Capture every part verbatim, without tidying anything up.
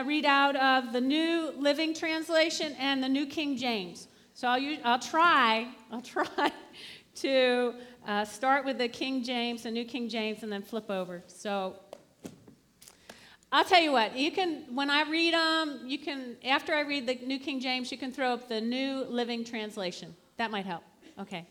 to read out of the New Living Translation and the New King James. So I'll, use, I'll try, I'll try to uh, start with the King James, the New King James, and then flip over. So I'll tell you what, you can, when I read them, you can, after I read the New King James, you can throw up the New Living Translation. That might help. Okay.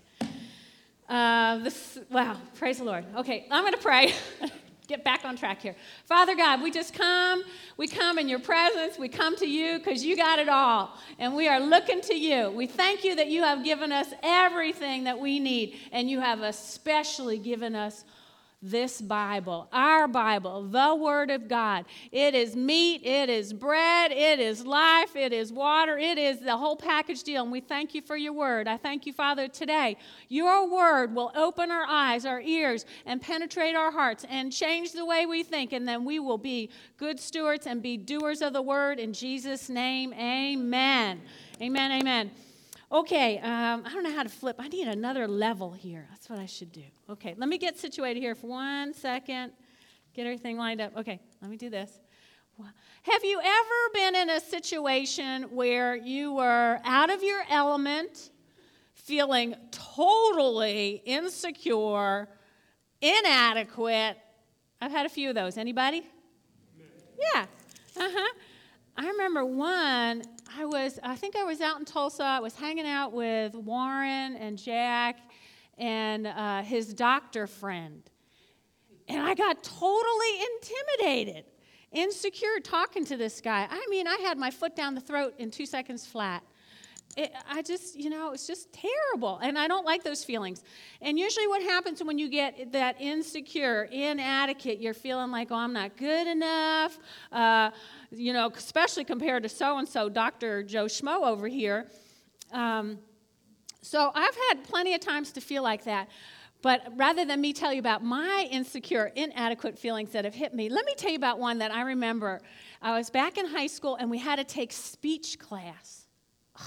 Uh, this, wow, praise the Lord. Okay, I'm going to pray. Get back on track here. Father God, we just come. We come in your presence. We come to you because you got it all. And we are looking to you. We thank you that you have given us everything that we need. And you have especially given us this Bible, our Bible, the Word of God. It is meat, it is bread, it is life, it is water, it is the whole package deal. And we thank you for your Word. I thank you, Father, today. Your Word will open our eyes, our ears, and penetrate our hearts and change the way we think. And then we will be good stewards and be doers of the Word. In Jesus' name, amen. Amen, amen. Okay, um, I don't know how to flip. I need another level here. That's what I should do. Okay, let me get situated here for one second. Get everything lined up. Okay, let me do this. Have you ever been in a situation where you were out of your element, feeling totally insecure, inadequate? I've had a few of those. Anybody? Yeah. Uh-huh. I remember one, I was, I think I was out in Tulsa. I was hanging out with Warren and Jack and uh, his doctor friend. And I got totally intimidated, insecure talking to this guy. I mean, I had my foot down the throat in two seconds flat. It, I just, you know, it's just terrible. And I don't like those feelings. And usually what happens when you get that insecure, inadequate, you're feeling like, oh, I'm not good enough, uh, you know, especially compared to so-and-so, Doctor Joe Schmo over here. Um, so I've had plenty of times to feel like that. But rather than me tell you about my insecure, inadequate feelings that have hit me, let me tell you about one that I remember. I was back in high school, and we had to take speech class. Ugh.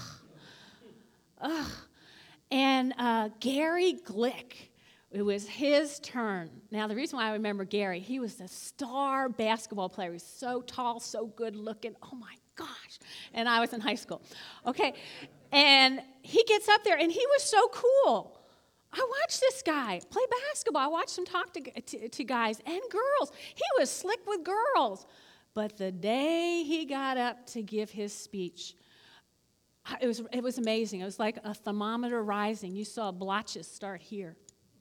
Ugh. And uh, Gary Glick, it was his turn. Now, the reason why I remember Gary, he was the star basketball player. He was so tall, so good looking. Oh, my gosh. And I was in high school. Okay. And he gets up there, and he was so cool. I watched this guy play basketball. I watched him talk to, to, to guys and girls. He was slick with girls. But the day he got up to give his speech, it was, it was amazing. It was like a thermometer rising. You saw blotches start here.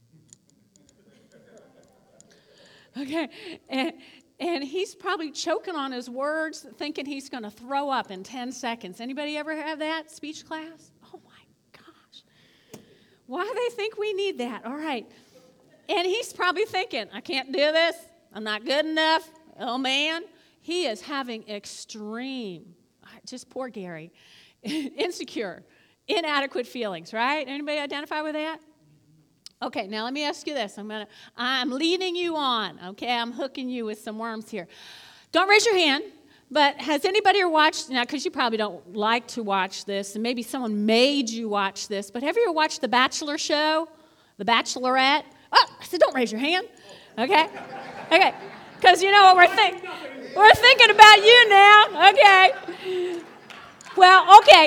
Okay, and, and he's probably choking on his words, thinking he's going to throw up in ten seconds. Anybody ever have that speech class? Oh, my gosh. Why do they think we need that? All right. And he's probably thinking, I can't do this. I'm not good enough. Oh, man. He is having extreme, just poor Gary, insecure, inadequate feelings, right? Anybody identify with that? Okay, now let me ask you this. I'm gonna, I'm leading you on, okay? I'm hooking you with some worms here. Don't raise your hand, but has anybody ever watched, now, because you probably don't like to watch this, and maybe someone made you watch this, but have you ever watched The Bachelor show? The Bachelorette? Oh, I said don't raise your hand, okay? Okay, because you know what we're thinking. We're thinking about you now, okay? Well, okay.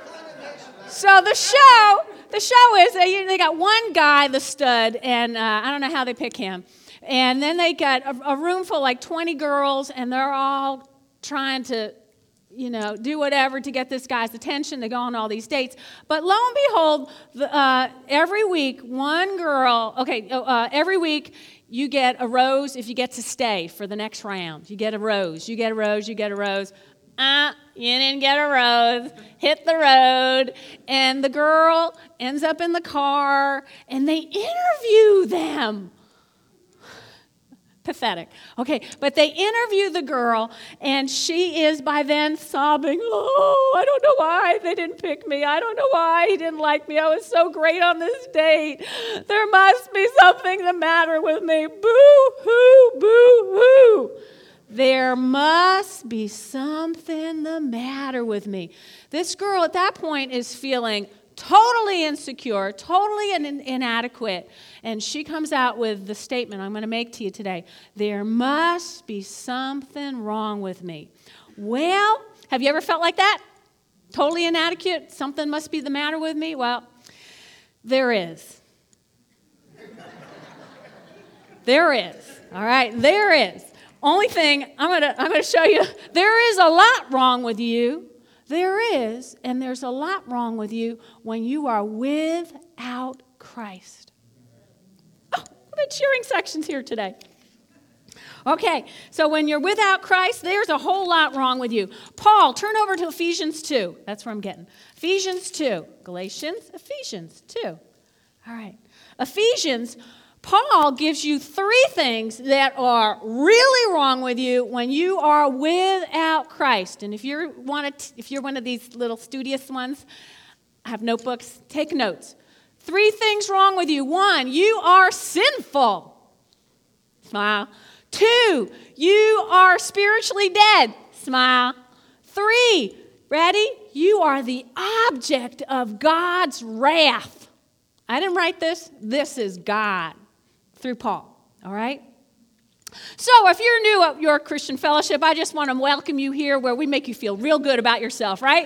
So the show, the show is they, they got one guy, the stud, and uh, I don't know how they pick him. And then they got a, a room full of like twenty girls, and they're all trying to, you know, do whatever to get this guy's attention. They go on all these dates. But lo and behold, the, uh, every week, one girl, okay, uh, every week you get a rose if you get to stay for the next round. You get a rose, you get a rose, you get a rose. Uh, you didn't get a rose, hit the road, and the girl ends up in the car, and they interview them. Pathetic. Okay, but they interview the girl, and she is by then sobbing, oh, I don't know why they didn't pick me. I don't know why he didn't like me. I was so great on this date. There must be something the matter with me. Boo-hoo, boo-hoo. There must be something the matter with me. This girl at that point is feeling totally insecure, totally in- inadequate. And she comes out with the statement I'm going to make to you today. There must be something wrong with me. Well, have you ever felt like that? Totally inadequate? Something must be the matter with me? Well, there is. There is. All right, there is. Only thing I'm going to I'm going to show you, there is a lot wrong with you. There is, and there's a lot wrong with you when you are without Christ. Oh, the cheering section's here today. Okay, so when you're without Christ, there's a whole lot wrong with you. Paul, turn over to Ephesians two. That's where I'm getting. Ephesians two. Galatians, Ephesians two. All right. Ephesians, Paul gives you three things that are really wrong with you when you are without Christ. And if you're one, if you're one of these little studious ones, have notebooks, take notes. Three things wrong with you. One, you are sinful. Smile. Two, you are spiritually dead. Smile. Three, ready? You are the object of God's wrath. I didn't write this. This is God through Paul. All right? So if you're new at your Christian Fellowship, I just want to welcome you here where we make you feel real good about yourself, right?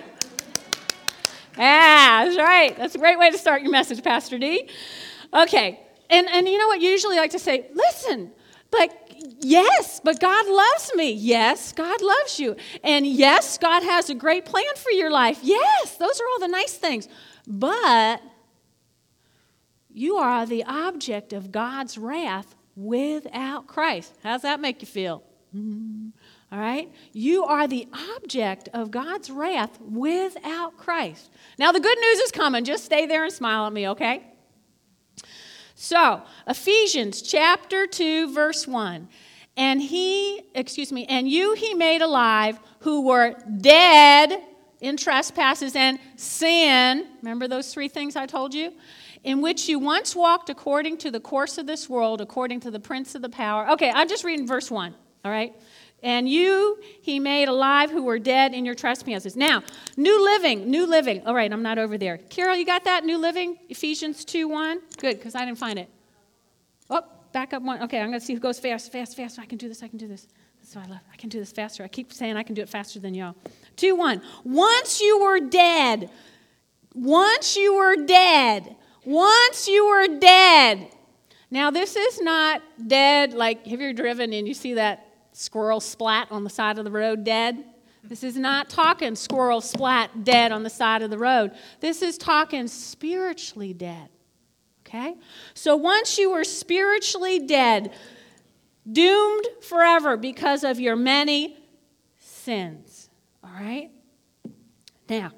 Yeah, that's right. That's a great way to start your message, Pastor D. Okay. And, and you know what? You usually like to say, listen, but yes, but God loves me. Yes, God loves you. And yes, God has a great plan for your life. Yes, those are all the nice things. But you are the object of God's wrath without Christ. How's that make you feel? Mm-hmm. All right? You are the object of God's wrath without Christ. Now, the good news is coming. Just stay there and smile at me, okay? So, Ephesians chapter two, verse one. And he, excuse me, and you he made alive who were dead in trespasses and sin. Remember those three things I told you? In which you once walked according to the course of this world, according to the prince of the power. Okay, I'm just reading verse one, all right? And you he made alive who were dead in your trespasses. Now, New Living, New Living. All right, I'm not over there. Carol, you got that? New Living, Ephesians two one? Good, because I didn't find it. Oh, back up one. Okay, I'm going to see who goes fast, fast, fast. I can do this, I can do this. That's what I love. I can do this faster. I keep saying I can do it faster than y'all. two one. Once you were dead. Once you were dead. Once you were dead. Now, this is not dead like, have you ever driven and you see that squirrel splat on the side of the road dead? This is not talking squirrel splat dead on the side of the road. This is talking spiritually dead. Okay? So once you were spiritually dead, doomed forever because of your many sins. All right? Now,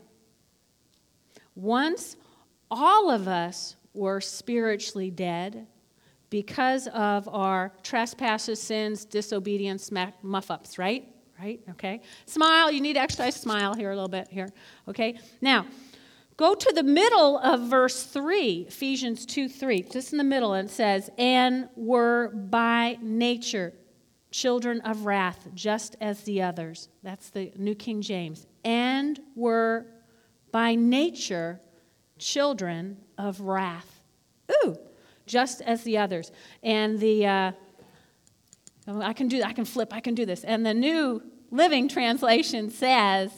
once all of us were spiritually dead because of our trespasses, sins, disobedience, muff-ups, right? Right? Okay. Smile. You need to exercise smile here a little bit here. Okay. Now, go to the middle of verse three, Ephesians two three, just in the middle, and it says, and were by nature children of wrath, just as the others. That's the New King James. And were by nature children of wrath. Ooh, just as the others. And the, uh, I can do, I can flip, I can do this. And the New Living Translation says,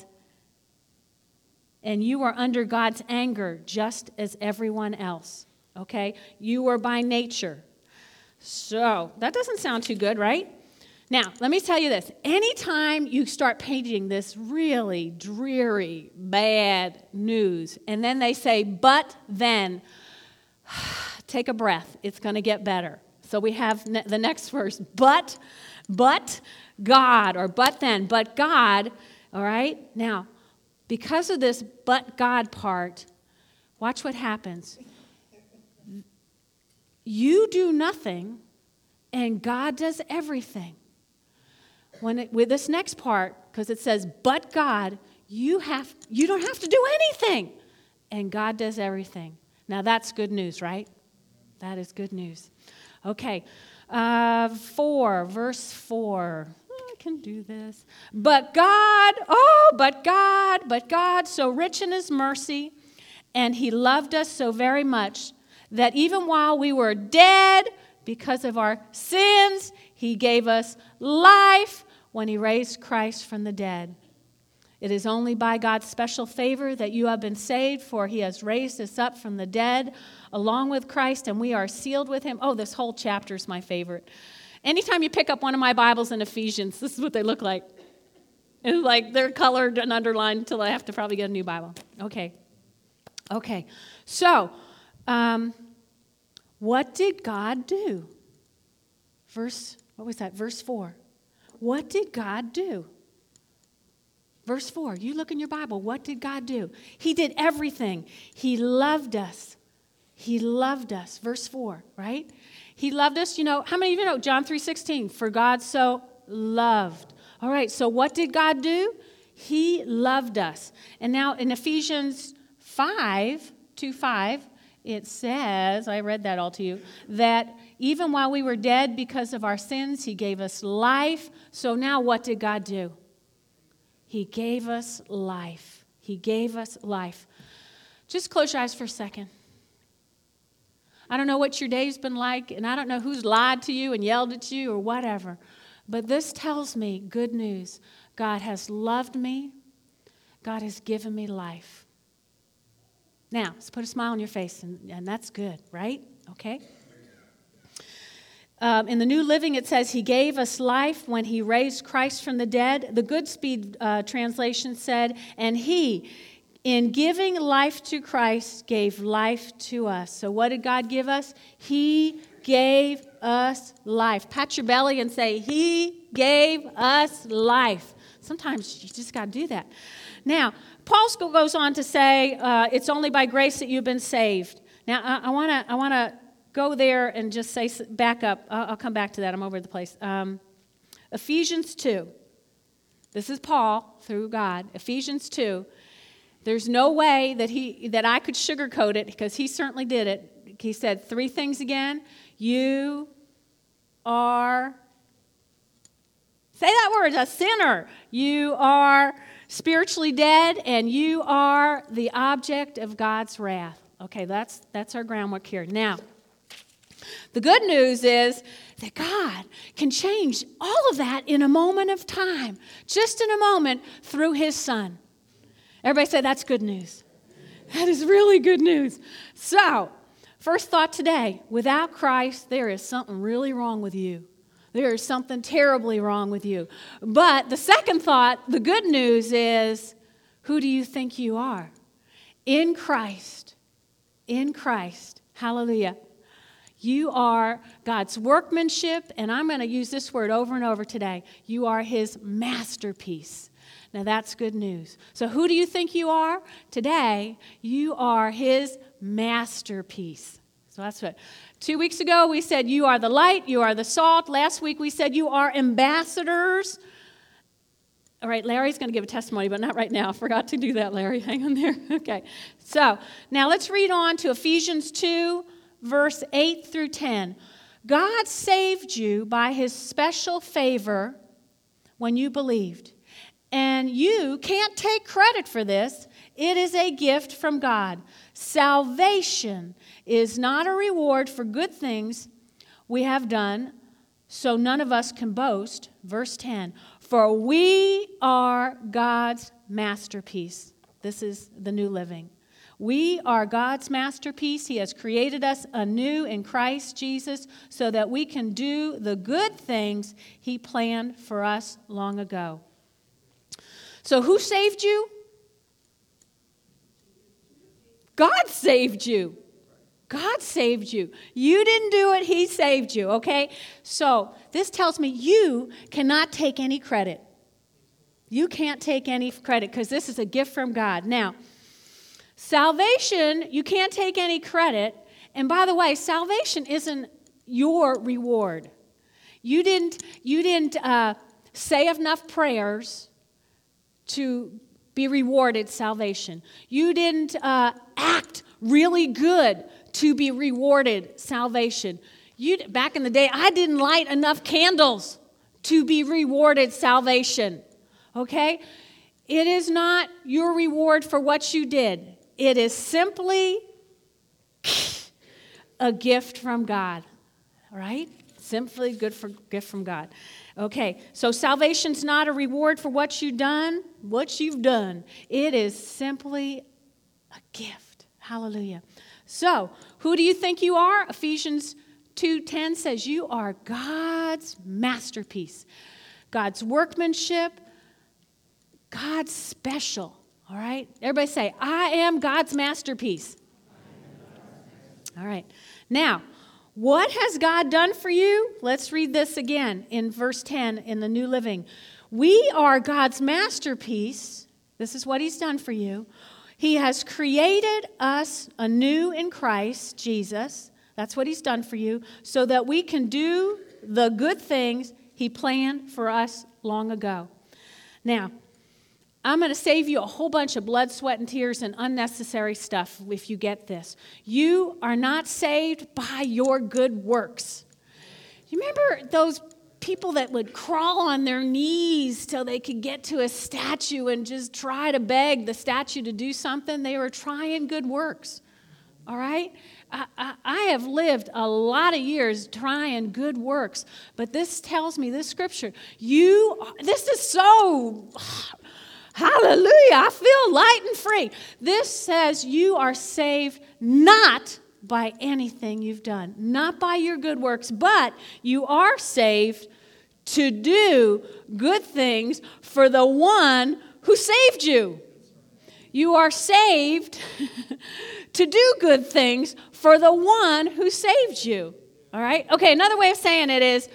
and you are under God's anger just as everyone else. Okay? You were by nature. So, that doesn't sound too good, right? Now, let me tell you this. Anytime you start painting this really dreary, bad news, and then they say, but then, take a breath. It's going to get better. So we have ne- the next verse. But, but God, or but then, but God, all right? Now, because of this but God part, watch what happens. You do nothing, and God does everything. When it, with this next part, because it says, but God, you have you don't have to do anything. And God does everything. Now, that's good news, right? That is good news. Okay, uh, four, verse four. I can do this. But God, oh, but God, but God, so rich in his mercy, and he loved us so very much that even while we were dead because of our sins, he gave us life when he raised Christ from the dead. It is only by God's special favor that you have been saved, for he has raised us up from the dead along with Christ, and we are sealed with him. Oh, this whole chapter is my favorite. Anytime you pick up one of my Bibles in Ephesians, this is what they look like. It's like they're colored and underlined until I have to probably get a new Bible. Okay. Okay. So, um, what did God do? Verse, what was that? Verse four. What did God do? Verse four, you look in your Bible. What did God do? He did everything. He loved us. He loved us. Verse four, right? He loved us. You know, how many of you know John three sixteen? For God so loved. All right, so what did God do? He loved us. And now in Ephesians five, two five, it says, I read that all to you, that even while we were dead because of our sins, he gave us life. So now what did God do? He gave us life. He gave us life. Just close your eyes for a second. I don't know what your day's been like, and I don't know who's lied to you and yelled at you or whatever, but this tells me good news. God has loved me. God has given me life. Now, let's put a smile on your face, and, and that's good, right? Okay? Um, in the New Living, it says, he gave us life when he raised Christ from the dead. The Goodspeed uh, translation said, and he, in giving life to Christ, gave life to us. So what did God give us? He gave us life. Pat your belly and say, he gave us life. Sometimes you just got to do that. Now, Paul goes on to say, uh, it's only by grace that you've been saved. Now, I want to I want to go there and just say, back up. I'll, I'll come back to that. I'm over the place. Um, Ephesians two. This is Paul through God. Ephesians two. There's no way that he that I could sugarcoat it, because he certainly did it. He said three things again. You are, say that word, a sinner. You are spiritually dead, and you are the object of God's wrath. Okay, that's that's our groundwork here. Now, the good news is that God can change all of that in a moment of time, just in a moment, through his Son. Everybody say, that's good news. That is really good news. So, first thought today, without Christ, there is something really wrong with you. There is something terribly wrong with you. But the second thought, the good news is, who do you think you are? In Christ. In Christ. Hallelujah. You are God's workmanship, and I'm going to use this word over and over today. You are his masterpiece. Now, that's good news. So who do you think you are? Today, you are his masterpiece. So that's what. Two weeks ago, we said you are the light, you are the salt. Last week, we said you are ambassadors. All right, Larry's going to give a testimony, but not right now. I forgot to do that, Larry. Hang on there. Okay. So now let's read on to Ephesians two, verse eight through ten. God saved you by his special favor when you believed. And you can't take credit for this. It is a gift from God. Salvation is not a reward for good things we have done, so none of us can boast. Verse ten, for we are God's masterpiece. This is the New Living. We are God's masterpiece. He has created us anew in Christ Jesus so that we can do the good things he planned for us long ago. So who saved you? God saved you. God saved you. You didn't do it. He saved you, okay? So this tells me you cannot take any credit. You can't take any credit because this is a gift from God. Now, salvation, you can't take any credit. And by the way, salvation isn't your reward. You didn't, you didn't uh, say enough prayers to be rewarded salvation. You didn't uh, act really good to be rewarded salvation. You, back in the day, I didn't light enough candles to be rewarded salvation. Okay? It is not your reward for what you did. It is simply a gift from God. All right? Simply good for gift from God. Okay, so salvation's not a reward for what you've done, what you've done. It is simply a gift. Hallelujah. So, who do you think you are? Ephesians two ten says you are God's masterpiece, God's workmanship, God's special. All right? Everybody say, I am God's masterpiece. All right. Now, what has God done for you? Let's read this again in verse ten in the New Living. We are God's masterpiece. This is what he's done for you. He has created us anew in Christ Jesus. That's what he's done for you, so that we can do the good things he planned for us long ago. Now, I'm going to save you a whole bunch of blood, sweat, and tears and unnecessary stuff if you get this. You are not saved by your good works. You remember those people that would crawl on their knees till they could get to a statue and just try to beg the statue to do something? They were trying good works, all right? I, I, I have lived a lot of years trying good works, but this tells me, this scripture, you, this is so... Hallelujah. I feel light and free. This says you are saved not by anything you've done, not by your good works, but you are saved to do good things for the one who saved you. You are saved to do good things for the one who saved you. All right? Okay, another way of saying it is,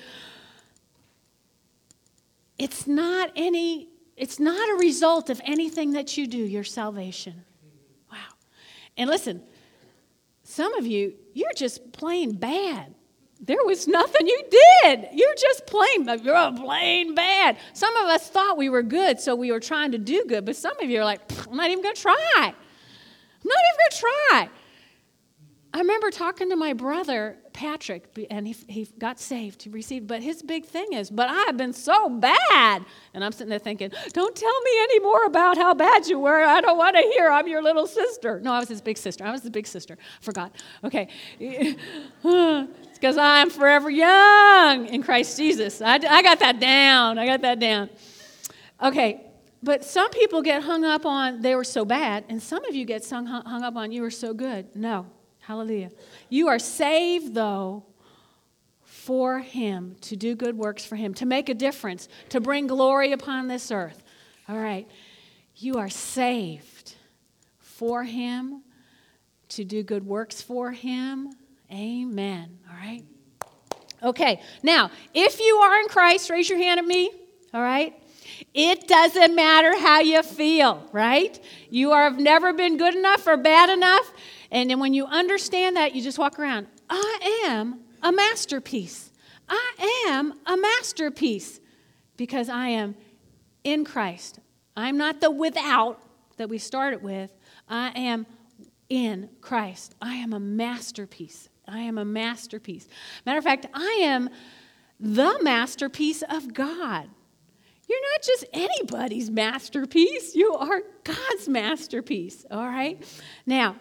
it's not any... It's not a result of anything that you do, your salvation. Wow. And listen, some of you, you're just plain bad. There was nothing you did. You're just plain, you're plain bad. Some of us thought we were good, so we were trying to do good. But some of you are like, I'm not even going to try. I'm not even going to try. I remember talking to my brother, Patrick, and he, he got saved, he received, but his big thing is, but I have been so bad. And I'm sitting there thinking, don't tell me any more about how bad you were. I don't want to hear. I'm your little sister. No, I was his big sister. I was the big sister. Forgot. Okay. It's because I'm forever young in Christ Jesus. I, I got that down. I got that down. Okay. But some people get hung up on they were so bad, and some of you get hung, hung up on you were so good. No. Hallelujah. You are saved, though, for him, to do good works for him, to make a difference, to bring glory upon this earth. All right. You are saved for him, to do good works for him. Amen. All right. Okay. Now, if you are in Christ, raise your hand at me. All right. It doesn't matter how you feel, right? You have never been good enough or bad enough. And then when you understand that, you just walk around. I am a masterpiece. I am a masterpiece because I am in Christ. I'm not the without that we started with. I am in Christ. I am a masterpiece. I am a masterpiece. Matter of fact, I am the masterpiece of God. You're not just anybody's masterpiece. You are God's masterpiece, all right? Now,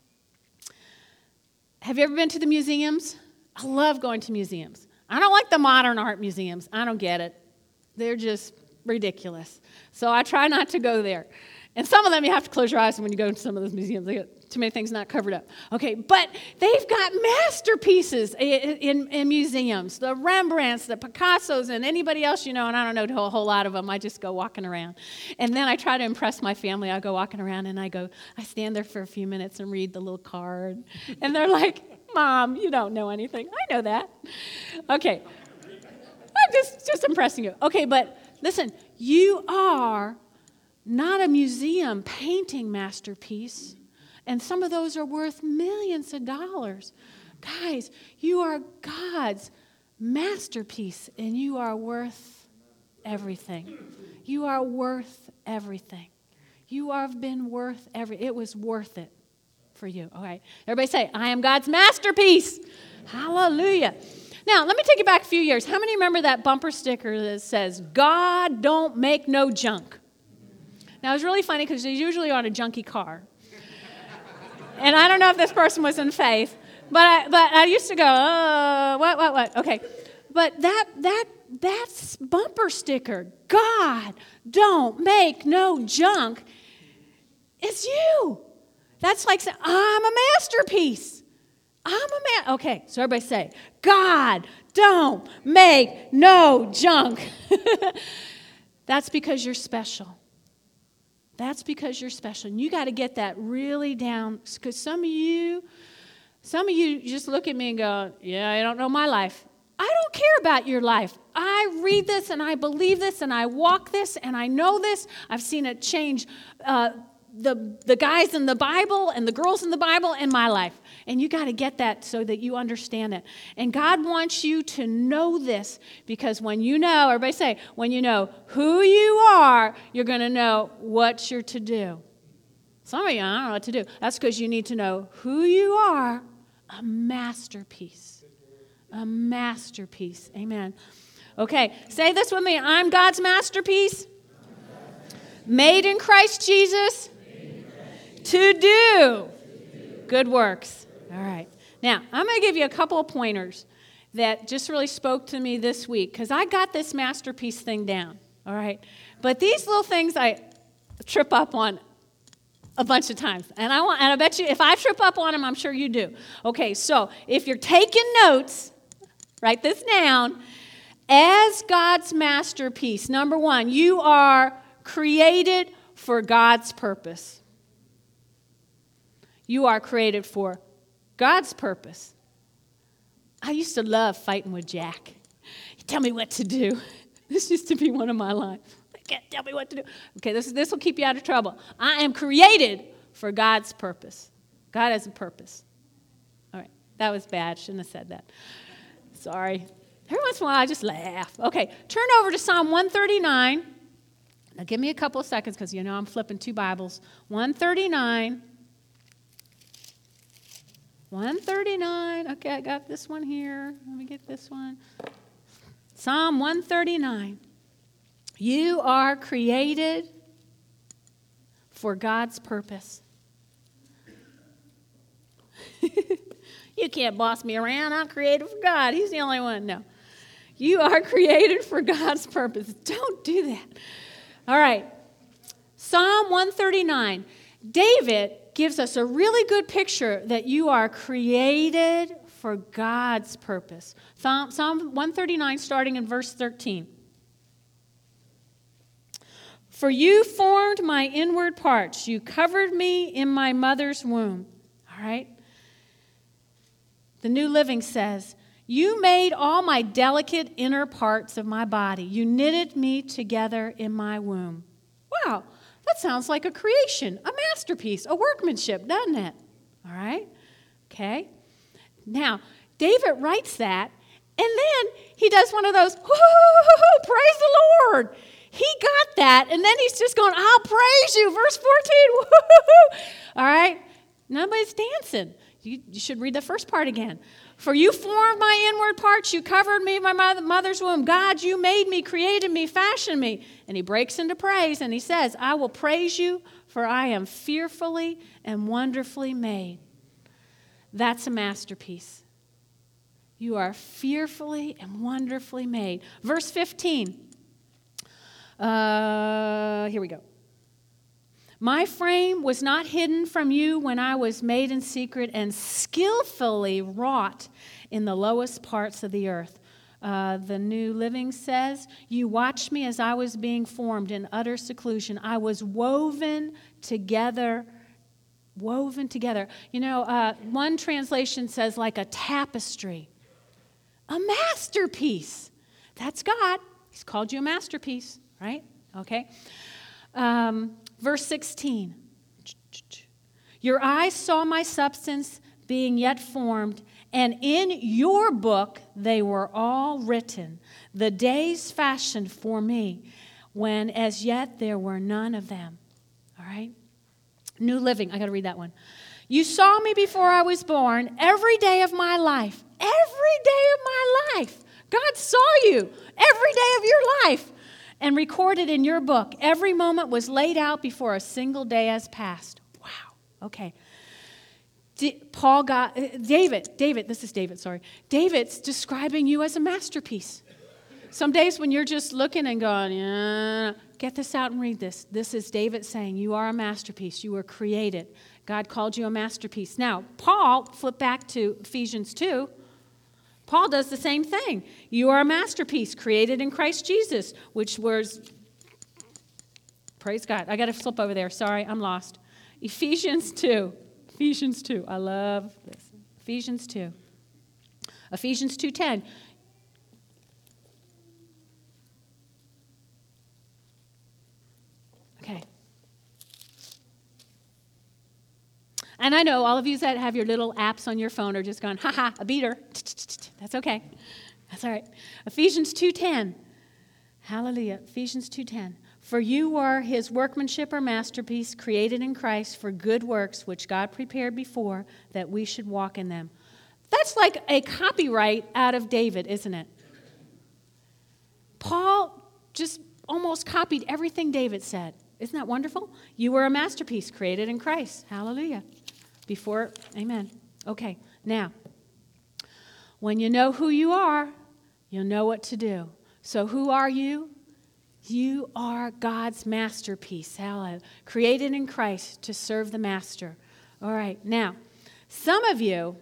have you ever been to the museums? I love going to museums. I don't like the modern art museums. I don't get it. They're just ridiculous. So I try not to go there. And some of them you have to close your eyes when you go to some of those museums. They got too many things not covered up. Okay, but they've got masterpieces in, in, in museums. The Rembrandts, the Picassos, and anybody else you know, and I don't know a whole lot of them. I just go walking around. And then I try to impress my family. I go walking around and I go, I stand there for a few minutes and read the little card. And they're like, Mom, you don't know anything. I know that. Okay. I'm just, just impressing you. Okay, but listen, you are not a museum painting masterpiece. And some of those are worth millions of dollars. Guys, you are God's masterpiece, and you are worth everything. You are worth everything. You have been worth every. It was worth it for you. All right. Everybody say, I am God's masterpiece. Hallelujah. Now, let me take you back a few years. How many remember that bumper sticker that says, God don't make no junk? Now, it's really funny because it's usually on a junky car. And I don't know if this person was in faith, but I, but I used to go, uh, what, what, what? Okay. But that that That's bumper sticker. God, don't make no junk. It's you. That's like saying, I'm a masterpiece. I'm a man. Okay, so everybody say, God, don't make no junk. That's because you're special. That's because you're special. And you got to get that really down. Because some of you, some of you just look at me and go, yeah, I don't know my life. I don't care about your life. I read this and I believe this and I walk this and I know this. I've seen it change uh, the, the guys in the Bible and the girls in the Bible in my life. And you got to get that so that you understand it. And God wants you to know this because when you know, everybody say, when you know who you are, you're going to know what you're to do. Some of you, I don't know what to do. That's because you need to know who you are, a masterpiece. A masterpiece. Amen. Okay, say this with me. I'm God's masterpiece. Made in Christ Jesus to do good works. All right. Now, I'm going to give you a couple of pointers that just really spoke to me this week because I got this masterpiece thing down. All right. But these little things I trip up on a bunch of times. And I want, and I bet you if I trip up on them, I'm sure you do. Okay, so if you're taking notes, write this down. As God's masterpiece, number one, you are created for God's purpose. You are created for God's purpose. I used to love fighting with Jack. He'd tell me what to do. This used to be one of my lines. I can't tell me what to do. Okay, this, this will keep you out of trouble. I am created for God's purpose. God has a purpose. All right, that was bad. Shouldn't have said that. Sorry. Every once in a while, I just laugh. Okay, turn over to Psalm one thirty-nine. Now, give me a couple of seconds because you know I'm flipping two Bibles. one thirty-nine. one thirty-nine. Okay, I got this one here. Let me get this one. Psalm one thirty-nine. You are created for God's purpose. You can't boss me around. I'm created for God. He's the only one. No. You are created for God's purpose. Don't do that. All right. Psalm one thirty-nine. David gives us a really good picture that you are created for God's purpose. Psalm one thirty-nine, starting in verse thirteen. For you formed my inward parts. You covered me in my mother's womb. All right. The New Living says, you made all my delicate inner parts of my body. You knitted me together in my womb. Wow, that sounds like a creation, a masterpiece, a workmanship, doesn't it? All right, okay. Now, David writes that, and then he does one of those, woo-hoo-hoo-hoo, praise the Lord. He got that, and then he's just going, I'll praise you, verse fourteen, woo-hoo-hoo. All right, nobody's dancing. You, you should read the first part again. For you formed my inward parts. You covered me in my mother's womb. God, you made me, created me, fashioned me. And he breaks into praise and he says, I will praise you for I am fearfully and wonderfully made. That's a masterpiece. You are fearfully and wonderfully made. Verse fifteen. Uh, here we go. My frame was not hidden from you when I was made in secret and skillfully wrought in the lowest parts of the earth. Uh, the New Living says, you watched me as I was being formed in utter seclusion. I was woven together, woven together. You know, uh, one translation says like a tapestry, a masterpiece. That's God. He's called you a masterpiece, right? Okay. Um, Verse sixteen, your eyes saw my substance being yet formed, and in your book they were all written, the days fashioned for me, when as yet there were none of them. All right? New Living, I got to read that one. You saw me before I was born, every day of my life, every day of my life. God saw you every day of your life. And recorded in your book, every moment was laid out before a single day has passed. Wow. Okay. D- Paul got, uh, David, David, this is David, sorry. David's describing you as a masterpiece. Some days when you're just looking and going, yeah, get this out and read this. This is David saying, you are a masterpiece. You were created. God called you a masterpiece. Now, Paul, flip back to Ephesians two. Paul does the same thing. You are a masterpiece created in Christ Jesus, which was, praise God. I got to flip over there. Sorry, I'm lost. Ephesians two. Ephesians two. I love this. Ephesians two. Ephesians two ten. Okay. And I know all of you that have your little apps on your phone are just going, ha ha, a beater. That's okay. That's all right. Ephesians two ten. Hallelujah. Ephesians two ten. For you are his workmanship or masterpiece, created in Christ for good works, which God prepared before that we should walk in them. That's like a copyright out of David, isn't it? Paul just almost copied everything David said. Isn't that wonderful? You were a masterpiece created in Christ. Hallelujah. Before, amen. Okay, now, when you know who you are, you'll know what to do. So who are you? You are God's masterpiece. Hallelujah. Created in Christ to serve the master. All right, now, some of you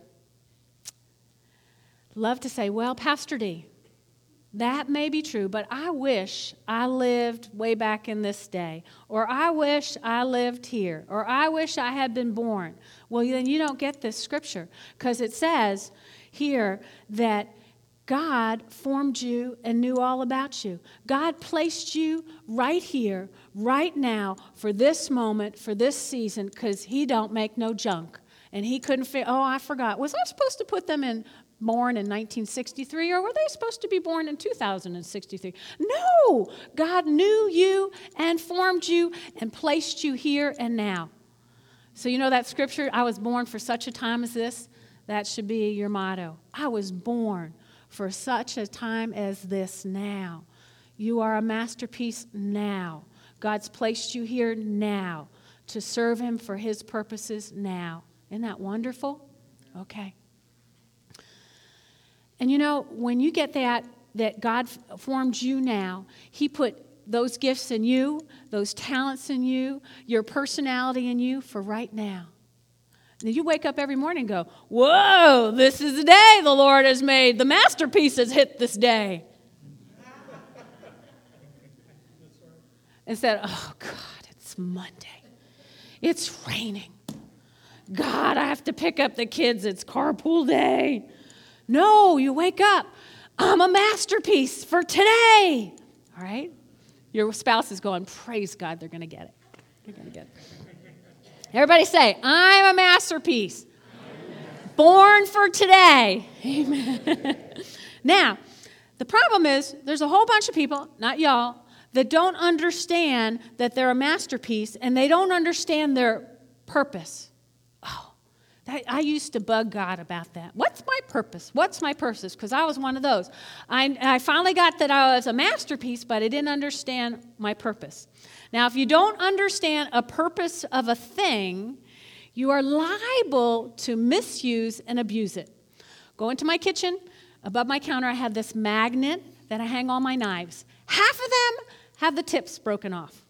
love to say, well, Pastor D, that may be true, but I wish I lived way back in this day, or I wish I lived here, or I wish I had been born. Well, then you don't get this scripture, because it says here that God formed you and knew all about you. God placed you right here, right now, for this moment, for this season, because he don't make no junk. And he couldn't figure, oh, I forgot. Was I supposed to put them in born in nineteen sixty-three, or were they supposed to be born in two thousand sixty-three? No! God knew you and formed you and placed you here and now. So you know that scripture, I was born for such a time as this? That should be your motto. I was born for such a time as this now. You are a masterpiece now. God's placed you here now to serve him for his purposes now. Isn't that wonderful? Okay. And you know, when you get that, that God formed you now, he put those gifts in you, those talents in you, your personality in you for right now. And you wake up every morning and go, whoa, this is the day the Lord has made. The masterpiece has hit this day. Instead, oh, God, it's Monday. It's raining. God, I have to pick up the kids. It's carpool day. No, you wake up. I'm a masterpiece for today. All right? Your spouse is going, praise God, they're going to get it. They're going to get it. Everybody say, I'm a masterpiece. Born for today. Amen. Now, the problem is there's a whole bunch of people, not y'all, that don't understand that they're a masterpiece, and they don't understand their purpose. Oh, that, I used to bug God about that. What's my purpose? What's my purpose? Because I was one of those. I, I finally got that I was a masterpiece, but I didn't understand my purpose. Now, if you don't understand a purpose of a thing, you are liable to misuse and abuse it. Go into my kitchen. Above my counter, I have this magnet that I hang all my knives. Half of them have the tips broken off.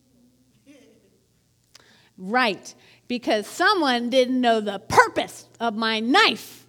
Right, because someone didn't know the purpose of my knife.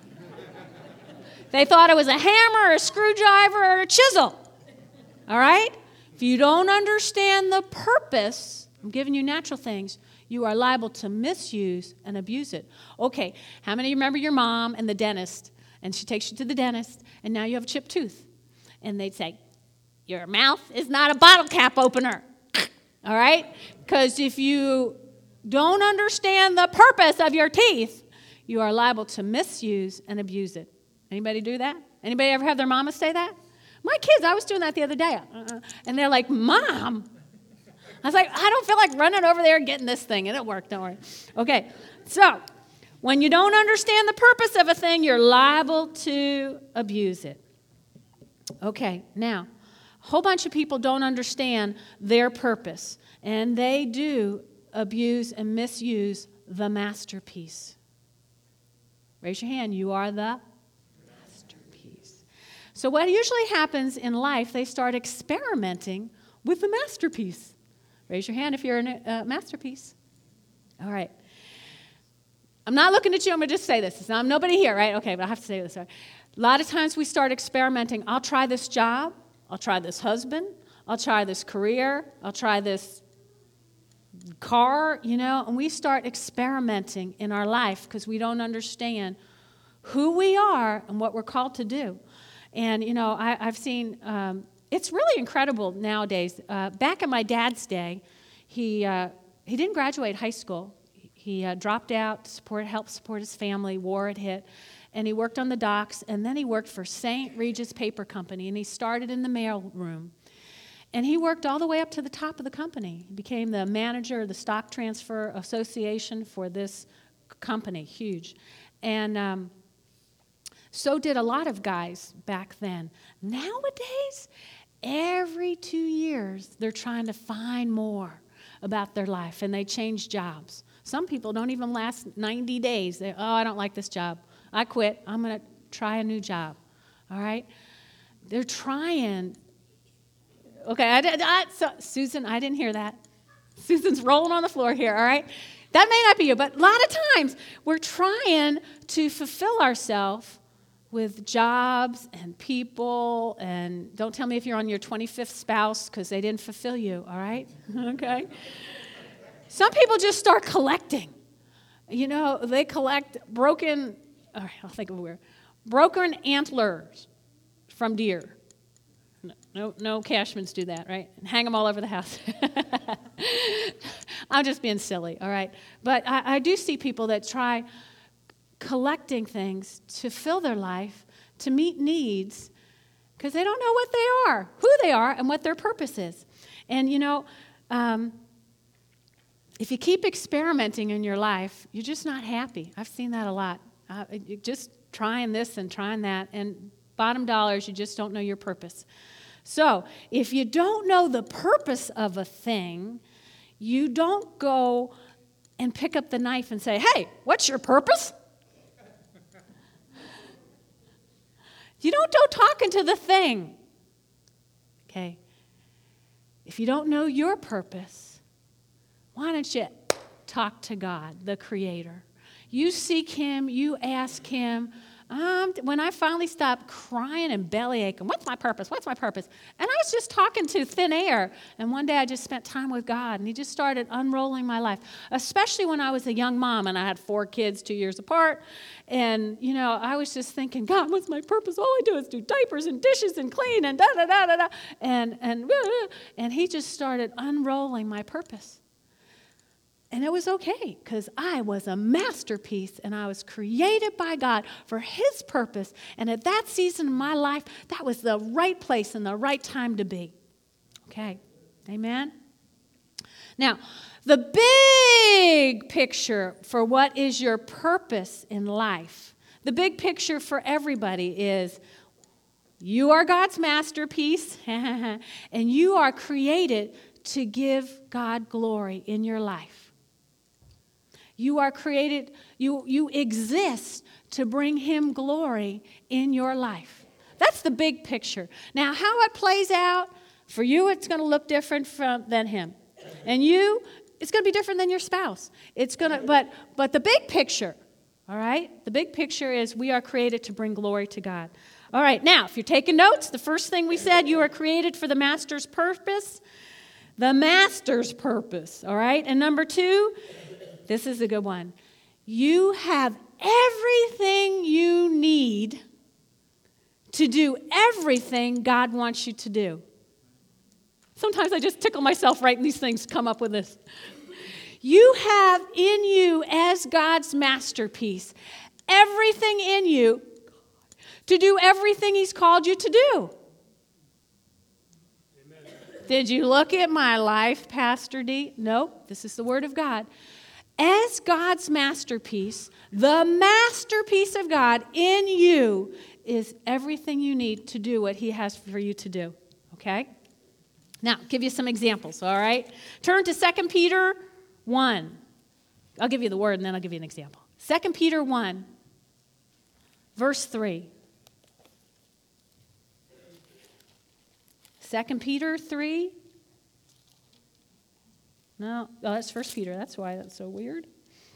They thought it was a hammer, or a screwdriver, or a chisel. All right? If you don't understand the purpose, I'm giving you natural things, you are liable to misuse and abuse it. Okay, how many of you remember your mom and the dentist? And she takes you to the dentist, and now you have a chipped tooth. And they'd say, your mouth is not a bottle cap opener. All right? Because if you don't understand the purpose of your teeth, you are liable to misuse and abuse it. Anybody do that? Anybody ever have their mama say that? My kids, I was doing that the other day. Uh-uh. And they're like, Mom. I was like, I don't feel like running over there and getting this thing. And it worked, don't worry. Okay, so when you don't understand the purpose of a thing, you're liable to abuse it. Okay, now, a whole bunch of people don't understand their purpose. And they do abuse and misuse the masterpiece. Raise your hand. You are the masterpiece. So what usually happens in life, they start experimenting with the masterpiece. Raise your hand if you're a uh, masterpiece. All right. I'm not looking at you. I'm going to just say this. I'm nobody here, right? Okay, but I have to say this. Right? A lot of times we start experimenting. I'll try this job. I'll try this husband. I'll try this career. I'll try this car, you know, and we start experimenting in our life because we don't understand who we are and what we're called to do. And, you know, I, I've seen, um, it's really incredible nowadays. Uh, back in my dad's day, he uh, he didn't graduate high school. He uh, dropped out to support, help support his family. War had hit. And he worked on the docks, and then he worked for Saint Regis Paper Company, and he started in the mail room. And he worked all the way up to the top of the company. He became the manager of the Stock Transfer Association for this company, huge. And um, so did a lot of guys back then. Nowadays, every two years, they're trying to find more about their life, and they change jobs. Some people don't even last ninety days. They, oh, I don't like this job. I quit. I'm going to try a new job. All right? They're trying. Okay, I, I, so, Susan, I didn't hear that. Susan's rolling on the floor here, all right? That may not be you, but a lot of times we're trying to fulfill ourselves with jobs and people, and don't tell me if you're on your twenty-fifth spouse because they didn't fulfill you, all right? Okay? Some people just start collecting. You know, they collect broken, all right, I'll think of a word, broken antlers from deer. No, no Cashmans do that, right? And hang them all over the house. I'm just being silly, all right? But I, I do see people that try collecting things to fill their life, to meet needs, because they don't know what they are, who they are, and what their purpose is. And, you know, um, if you keep experimenting in your life, you're just not happy. I've seen that a lot. Uh, you're just trying this and trying that, and bottom dollar is you just don't know your purpose. So, if you don't know the purpose of a thing, you don't go and pick up the knife and say, hey, what's your purpose? You don't go talking to the thing. Okay? If you don't know your purpose, why don't you talk to God, the Creator? You seek Him, you ask Him. Um, when I finally stopped crying and belly aching, what's my purpose? What's my purpose? And I was just talking to thin air. And one day I just spent time with God, and He just started unrolling my life, especially when I was a young mom and I had four kids two years apart. And, you know, I was just thinking, God, what's my purpose? All I do is do diapers and dishes and clean and da-da-da-da-da. And, and, and He just started unrolling my purpose. And it was okay because I was a masterpiece and I was created by God for His purpose. And at that season of my life, that was the right place and the right time to be. Okay, amen? Now, the big picture for what is your purpose in life, the big picture for everybody is you are God's masterpiece and you are created to give God glory in your life. You are created, you, you exist to bring Him glory in your life. That's the big picture. Now, how it plays out, for you, it's going to look different from, than Him. And you, it's going to be different than your spouse. It's going to, but, but the big picture, all right? The big picture is we are created to bring glory to God. All right, now, if you're taking notes, the first thing we said, you are created for the Master's purpose. The Master's purpose, all right? And number two, this is a good one. You have everything you need to do everything God wants you to do. Sometimes I just tickle myself writing these things, come up with this. You have in you, as God's masterpiece, everything in you to do everything He's called you to do. Amen. Did you look at my life, Pastor D? Nope, this is the Word of God. As God's masterpiece, the masterpiece of God in you is everything you need to do what He has for you to do, okay? Now, I'll give you some examples, all right? Turn to Second Peter one. I'll give you the word and then I'll give you an example. Second Peter one, verse three. Second Peter three. No, oh, that's First Peter. That's why that's so weird.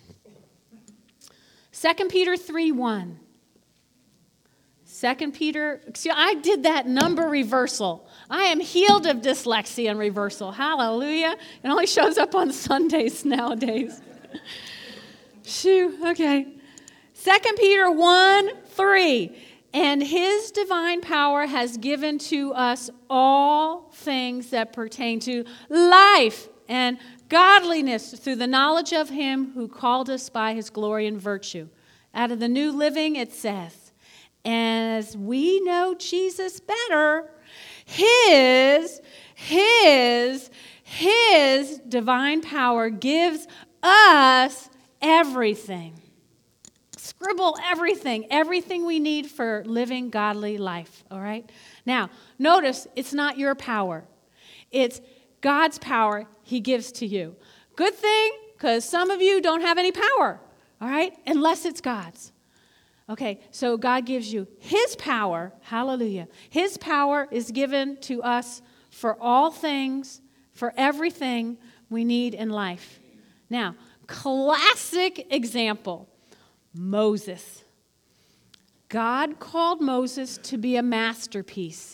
Second Peter three one. Second Peter, see, I did that number reversal. I am healed of dyslexia and reversal. Hallelujah. It only shows up on Sundays nowadays. Shoo, okay. Second Peter one three. And his divine power has given to us all things that pertain to life and godliness through the knowledge of him who called us by his glory and virtue. Out of the New Living, it says, as we know Jesus better, his, his, his divine power gives us everything. Scribble everything, everything we need for living godly life, all right? Now, notice it's not your power. It's God's power he gives to you. Good thing, because some of you don't have any power, all right? Unless it's God's. Okay, so God gives you his power, hallelujah. His power is given to us for all things, for everything we need in life. Now, classic example, Moses. God called Moses to be a masterpiece.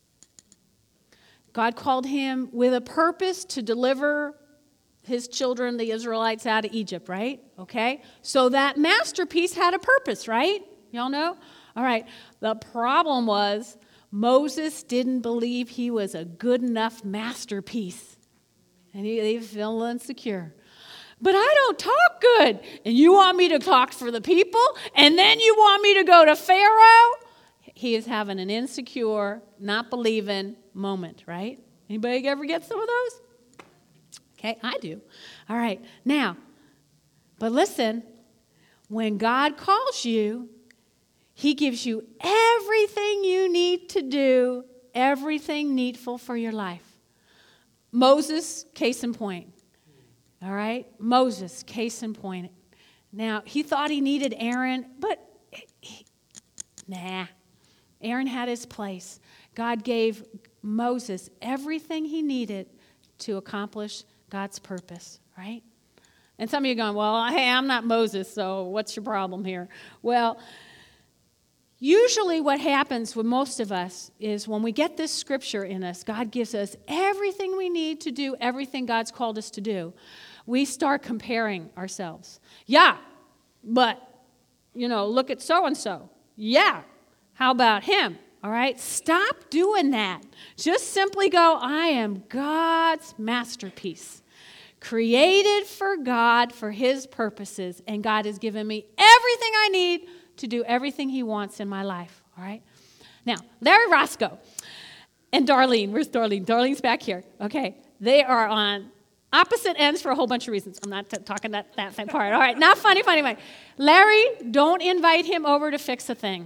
God called him with a purpose to deliver his children, the Israelites, out of Egypt, right? Okay? So that masterpiece had a purpose, right? Y'all know? All right. The problem was Moses didn't believe he was a good enough masterpiece. And he, he felt insecure. But I don't talk good. And you want me to talk for the people? And then you want me to go to Pharaoh? He is having an insecure, not believing moment, right? Anybody ever get some of those? Okay, I do. All right, now, but listen, when God calls you, he gives you everything you need to do, everything needful for your life. Moses, case in point. All right, Moses, case in point. Now, he thought he needed Aaron, but he, nah. Aaron had his place. God gave Moses everything he needed to accomplish God's purpose, right? And some of you are going, well, hey, I'm not Moses, so what's your problem here? Well, usually what happens with most of us is when we get this scripture in us, God gives us everything we need to do everything God's called us to do. We start comparing ourselves. Yeah, but, you know, look at so-and-so. Yeah, how about him? All right, stop doing that. Just simply go, I am God's masterpiece, created for God for his purposes, and God has given me everything I need to do everything he wants in my life, all right? Now, Larry Roscoe and Darlene, where's Darlene? Darlene's back here, okay? They are on opposite ends for a whole bunch of reasons. I'm not t- talking that, that part. All right, not funny, funny, funny. Larry, don't invite him over to fix a thing.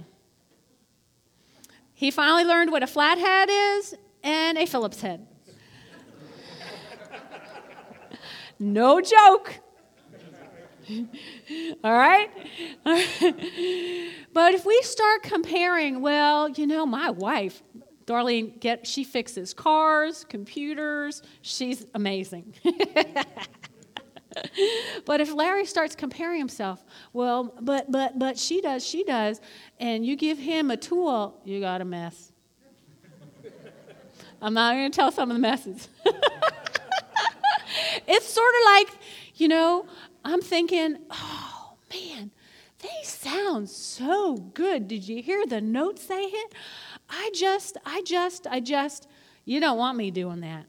He finally learned what a flathead is and a Phillips head. No joke. All right? But if we start comparing, well, you know, my wife, Darlene, get, she fixes cars, computers. She's amazing. But if Larry starts comparing himself, well, but but but she does, she does, and you give him a tool, you got a mess. I'm not going to tell some of the messes. It's sort of like, you know, I'm thinking, oh, man, they sound so good. Did you hear the notes they hit? I just, I just, I just, you don't want me doing that.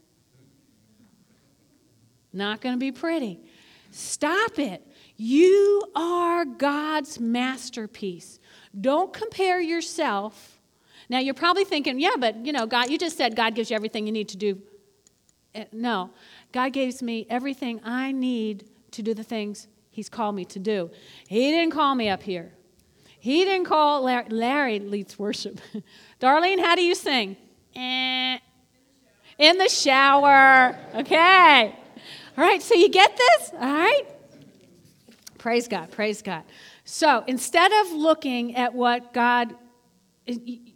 Not going to be pretty. Stop it. You are God's masterpiece. Don't compare yourself. Now, you're probably thinking, yeah, but, you know, God, you just said God gives you everything you need to do. No. God gives me everything I need to do the things he's called me to do. He didn't call me up here. He didn't call Larry. Larry leads worship. Darlene, how do you sing? Eh. In the shower. Okay. All right, so you get this? All right? Praise God, praise God. So instead of looking at what God,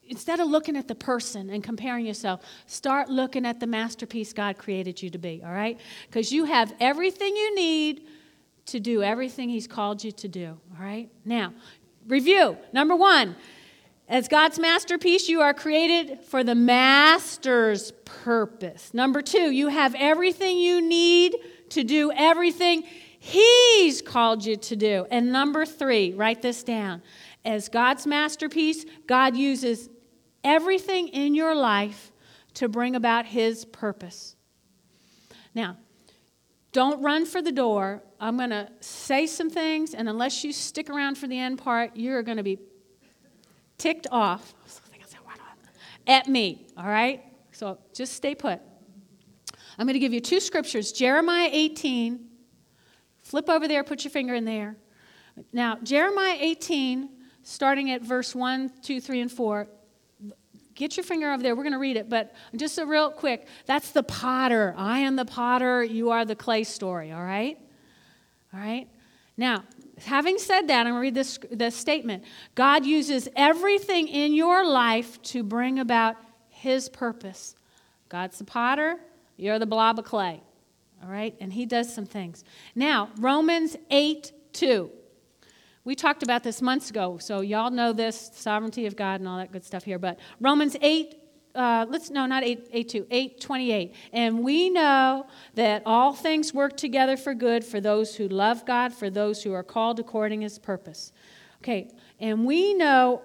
instead of looking at the person and comparing yourself, start looking at the masterpiece God created you to be, all right? Because you have everything you need to do everything he's called you to do, all right? Now, review. Number one, as God's masterpiece, you are created for the master's purpose. Number two, you have everything you need to do everything he's called you to do. And number three, write this down. As God's masterpiece, God uses everything in your life to bring about his purpose. Now, don't run for the door. I'm going to say some things, and unless you stick around for the end part, you're going to be ticked off at me, all right? So just stay put. I'm going to give you two scriptures. Jeremiah eighteen. Flip over there, put your finger in there. Now, Jeremiah eighteen, starting at verse one, two, three, and four. Get your finger over there. We're going to read it, but just a real quick. That's the potter. I am the potter. You are the clay story, all right? All right? Now, having said that, I'm going to read this, this statement. God uses everything in your life to bring about his purpose. God's the potter. You're the blob of clay, all right? And he does some things. Now, Romans eight two. We talked about this months ago, so y'all know this, sovereignty of God and all that good stuff here. But Romans eight, uh, let's no, not eight, eight two, eight twenty-eight. And we know that all things work together for good for those who love God, for those who are called according to his purpose. Okay, and we know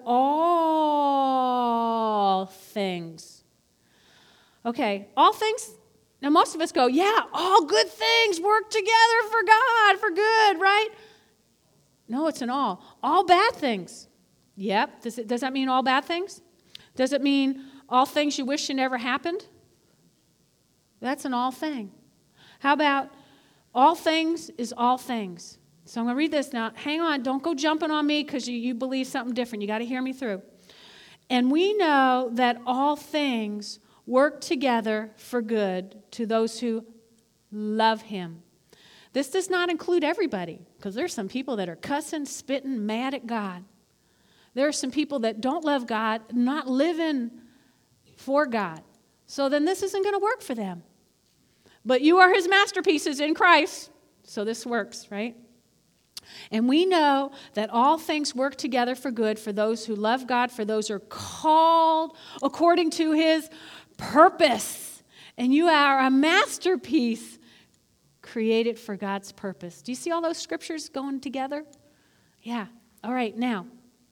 all things. Okay, all things. Now most of us go, yeah, all good things work together for God, for good, right? No, it's an all. All bad things. Yep. Does it, does that mean all bad things? Does it mean all things you wish you never happened? That's an all thing. How about all things is all things? So I'm going to read this now. Hang on. Don't go jumping on me because you, you believe something different. You got to hear me through. And we know that all things work together for good to those who love him. This does not include everybody, because there's some people that are cussing, spitting, mad at God. There are some people that don't love God, not living for God. So then this isn't going to work for them. But you are his masterpieces in Christ, so this works, right? And we know that all things work together for good for those who love God, for those who are called according to his purpose. And you are a masterpiece created for God's purpose. Do you see all those scriptures going together? Yeah. All right. Now,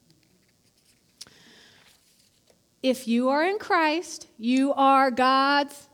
if you are in Christ, you are God's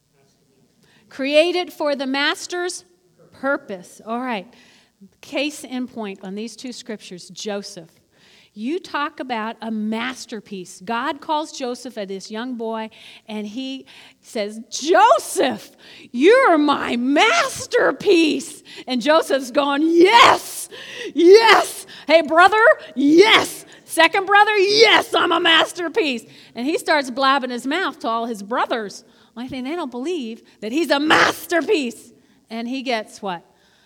created for the master's purpose. All right. Case in point on these two scriptures, Joseph. You talk about a masterpiece. God calls Joseph at this young boy, and he says, Joseph, you're my masterpiece. And Joseph's going, yes, yes. Hey, brother, yes. Second brother, yes, I'm a masterpiece. And he starts blabbing his mouth to all his brothers. I think they don't believe that he's a masterpiece. And he gets what?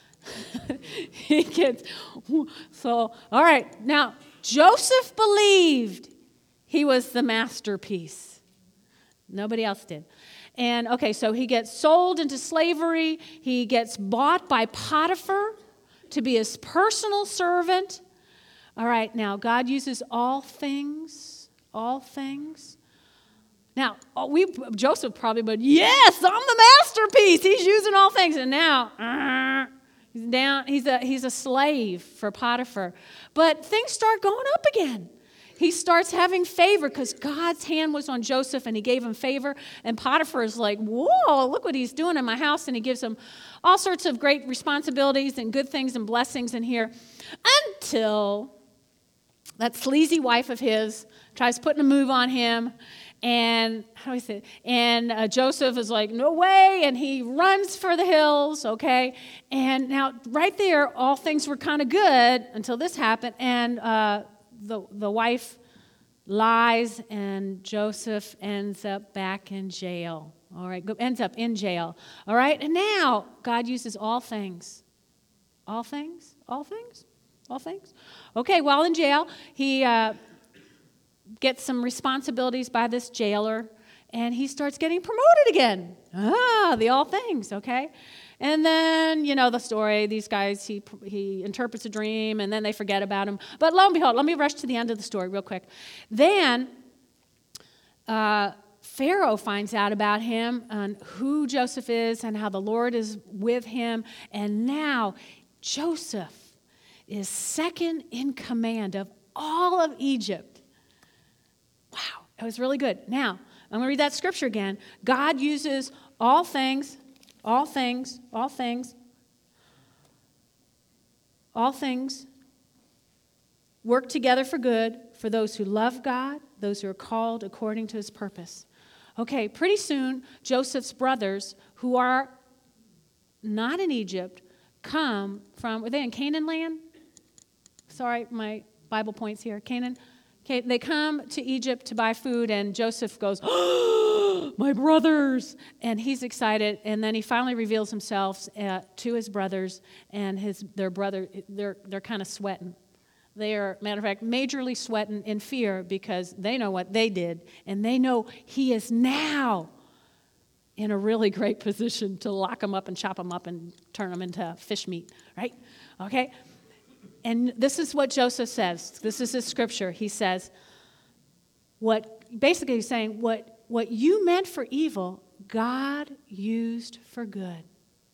he gets, so, all right, now, Joseph believed he was the masterpiece. Nobody else did. And, okay, so he gets sold into slavery. He gets bought by Potiphar to be his personal servant. All right, now, God uses all things, all things. Now, we Joseph probably would, yes, I'm the masterpiece. He's using all things. And now, uh, he's down. He's a, he's a slave for Potiphar. But things start going up again. He starts having favor because God's hand was on Joseph and he gave him favor. And Potiphar is like, whoa, look what he's doing in my house. And he gives him all sorts of great responsibilities and good things and blessings in here. Until that sleazy wife of his tries putting a move on him. And how do I say it? And uh, Joseph is like, no way. And he runs for the hills, okay? And now right there, all things were kind of good until this happened. And uh, the, the wife lies, and Joseph ends up back in jail. All right, ends up in jail. All right, and now God uses all things. All things? All things? All things? Okay, while in jail, he... Uh, gets some responsibilities by this jailer, and he starts getting promoted again. Ah, the all things, okay? And then, you know the story. These guys, he he interprets a dream, and then they forget about him. But lo and behold, let me rush to the end of the story real quick. Then uh, Pharaoh finds out about him and who Joseph is and how the Lord is with him. And now Joseph is second in command of all of Egypt. Wow, that was really good. Now, I'm going to read that scripture again. God uses all things, all things, all things, all things work together for good for those who love God, those who are called according to his purpose. Okay, pretty soon, Joseph's brothers, who are not in Egypt, come from, were they in Canaan land? Sorry, my Bible points here. Canaan. Okay, they come to Egypt to buy food, and Joseph goes, oh, my brothers! And he's excited, and then he finally reveals himself uh, to his brothers, and his their brother, they're, they're kind of sweating. They are, matter of fact, majorly sweating in fear because they know what they did, and they know he is now in a really great position to lock them up and chop them up and turn them into fish meat, right? Okay? And this is what Joseph says. This is his scripture. He says, what basically he's saying, what, what you meant for evil, God used for good.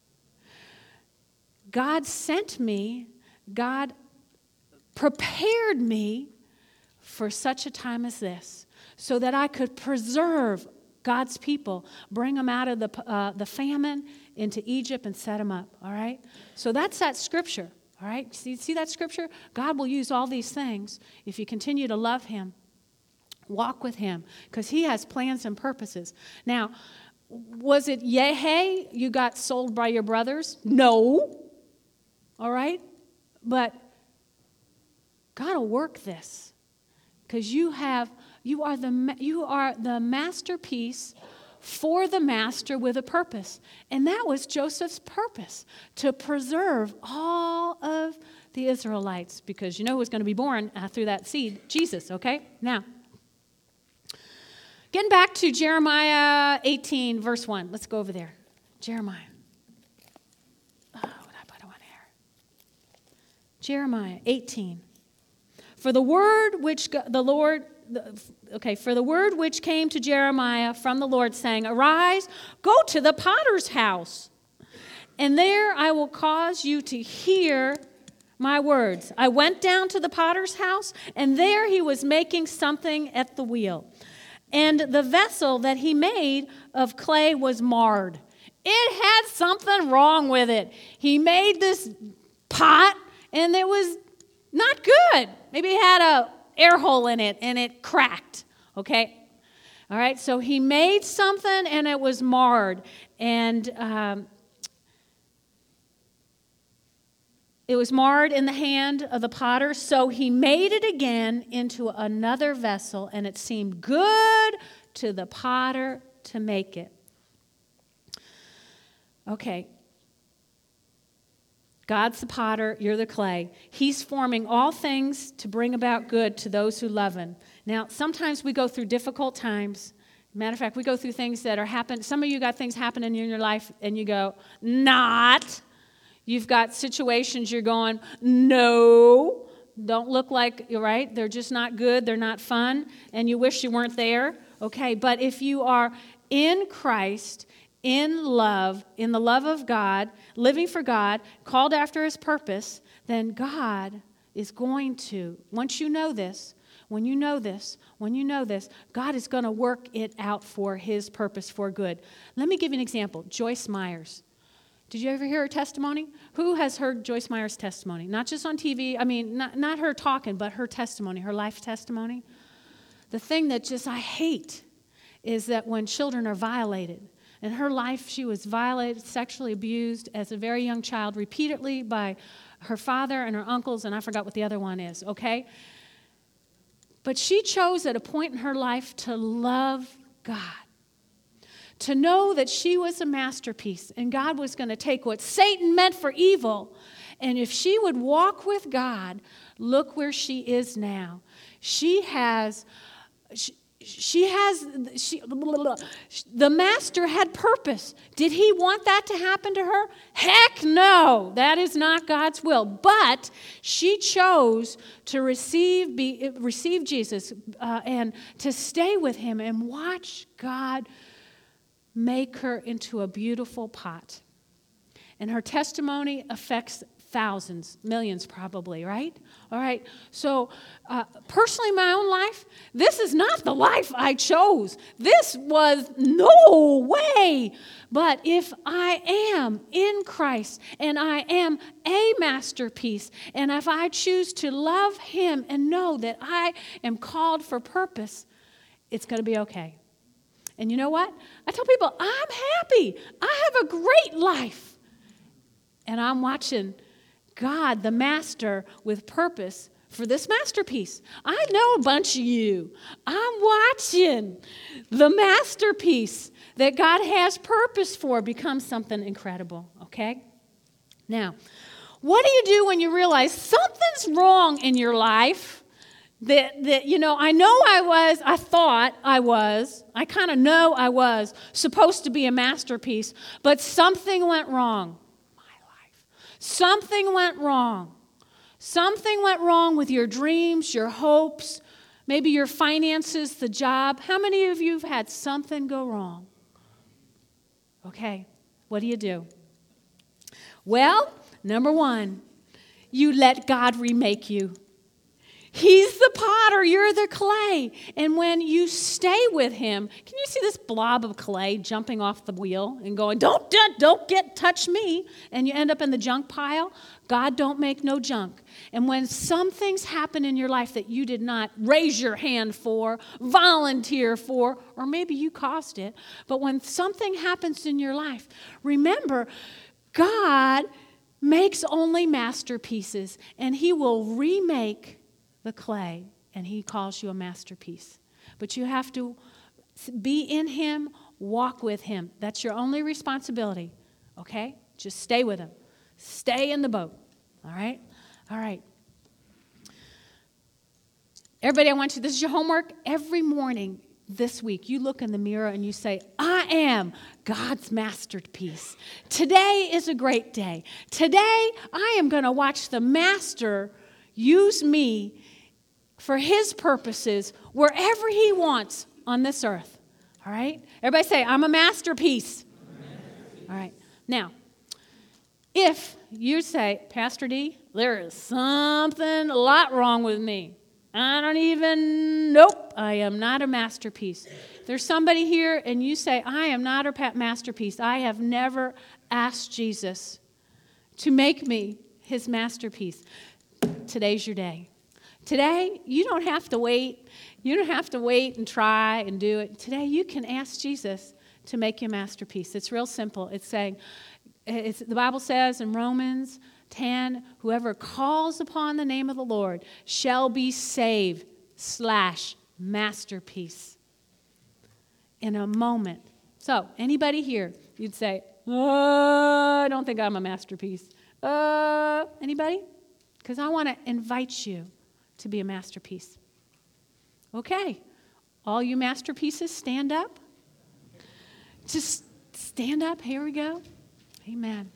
God sent me, God prepared me for such a time as this so that I could preserve God's people, bring them out of the, uh, the famine into Egypt and set them up, all right? So that's that scripture. All right, see, see that scripture? God will use all these things if you continue to love him, walk with him, because he has plans and purposes. Now, was it yay, hey, you got sold by your brothers? No. All right? But God will work this because you have, you are the, you are the masterpiece for the master with a purpose. And that was Joseph's purpose, to preserve all of the Israelites, because you know who was going to be born uh, through that seed? Jesus, okay? Now, getting back to Jeremiah eighteen, verse one. Let's go over there. Jeremiah. Oh, what did I put on here? Jeremiah eighteen. For the word which God, the Lord... Okay, for the word which came to Jeremiah from the Lord, saying, arise, go to the potter's house, and there I will cause you to hear my words. I went down to the potter's house, and there he was making something at the wheel. And the vessel that he made of clay was marred. It had something wrong with it. He made this pot, and it was not good. Maybe it had a air hole in it, and it cracked, okay? All right, so he made something, and it was marred, and um, it was marred in the hand of the potter, so he made it again into another vessel, and it seemed good to the potter to make it. Okay. God's the potter, you're the clay. He's forming all things to bring about good to those who love him. Now, sometimes we go through difficult times. Matter of fact, we go through things that are happening. Some of you got things happening in your life, and you go, not. You've got situations you're going, no. Don't look like, you're right, they're just not good, they're not fun, and you wish you weren't there. Okay, but if you are in Christ, in love, in the love of God, living for God, called after his purpose, then God is going to, once you know this, when you know this, when you know this, God is going to work it out for his purpose for good. Let me give you an example. Joyce Myers. Did you ever hear her testimony? Who has heard Joyce Myers' testimony? Not just on T V, I mean, not, not her talking, but her testimony, her life testimony. The thing that just I hate is that when children are violated. In her life, she was violated, sexually abused as a very young child repeatedly by her father and her uncles, and I forgot what the other one is, okay? But she chose at a point in her life to love God, to know that she was a masterpiece, and God was going to take what Satan meant for evil, and if she would walk with God, look where she is now. She has She, she has, she, the master had purpose. Did he want that to happen to her? Heck no, that is not God's will. But she chose to receive, be, receive Jesus uh, and to stay with him and watch God make her into a beautiful pot. And her testimony affects thousands, millions probably, right? All right. So uh, personally, my own life, this is not the life I chose. This was no way. But if I am in Christ and I am a masterpiece, and if I choose to love him and know that I am called for purpose, it's going to be okay. And you know what? I tell people, I'm happy. I have a great life. And I'm watching God, the master, with purpose for this masterpiece. I know a bunch of you. I'm watching the masterpiece that God has purpose for become something incredible, okay? Now, what do you do when you realize something's wrong in your life? That, that you know, I know I was, I thought I was, I kind of know I was supposed to be a masterpiece, but something went wrong. Something went wrong. Something went wrong with your dreams, your hopes, maybe your finances, the job. How many of you have had something go wrong? Okay, what do you do? Well, number one, you let God remake you. He's the potter, you're the clay. And when you stay with him, can you see this blob of clay jumping off the wheel and going, don't, don't, don't get, touch me. And you end up in the junk pile? God don't make no junk. And when some things happen in your life that you did not raise your hand for, volunteer for, or maybe you caused it, but when something happens in your life, remember, God makes only masterpieces, and he will remake the clay, and he calls you a masterpiece. But you have to be in him, walk with him. That's your only responsibility, okay? Just stay with him. Stay in the boat, all right? All right. Everybody, I want you, this is your homework. Every morning this week, you look in the mirror and you say, I am God's masterpiece. Today is a great day. Today, I am going to watch the master use me for his purposes wherever he wants on this earth. All right? Everybody say, I'm a masterpiece. I'm a masterpiece. All right. Now, if you say, Pastor D, there is something a lot wrong with me. I don't even, nope, I am not a masterpiece. There's somebody here and you say, I am not a masterpiece. I have never asked Jesus to make me his masterpiece. Today's your day. Today, you don't have to wait. You don't have to wait and try and do it. Today, you can ask Jesus to make you a masterpiece. It's real simple. It's saying, it's, the Bible says in Romans ten, whoever calls upon the name of the Lord shall be saved slash masterpiece in a moment. So, anybody here, you'd say, oh, I don't think I'm a masterpiece. Uh, anybody? Because I want to invite you to be a masterpiece. Okay. All you masterpieces, stand up. Just stand up. Here we go. Amen.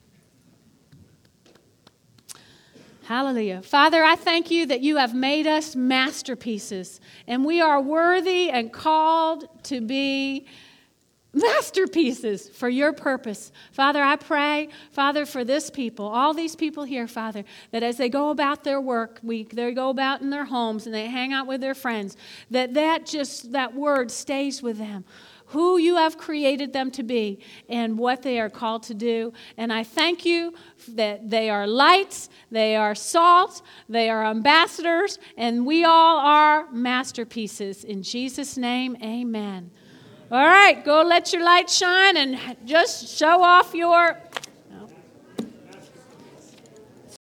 Hallelujah. Father, I thank you that you have made us masterpieces, and we are worthy and called to be masterpieces for your purpose. Father, I pray, Father, for this people, all these people here, Father, that as they go about their work week, they go about in their homes and they hang out with their friends, that that just, that word stays with them, who you have created them to be and what they are called to do. And I thank you that they are lights, they are salt, they are ambassadors, and we all are masterpieces. In Jesus' name, amen. All right, go let your light shine and just show off your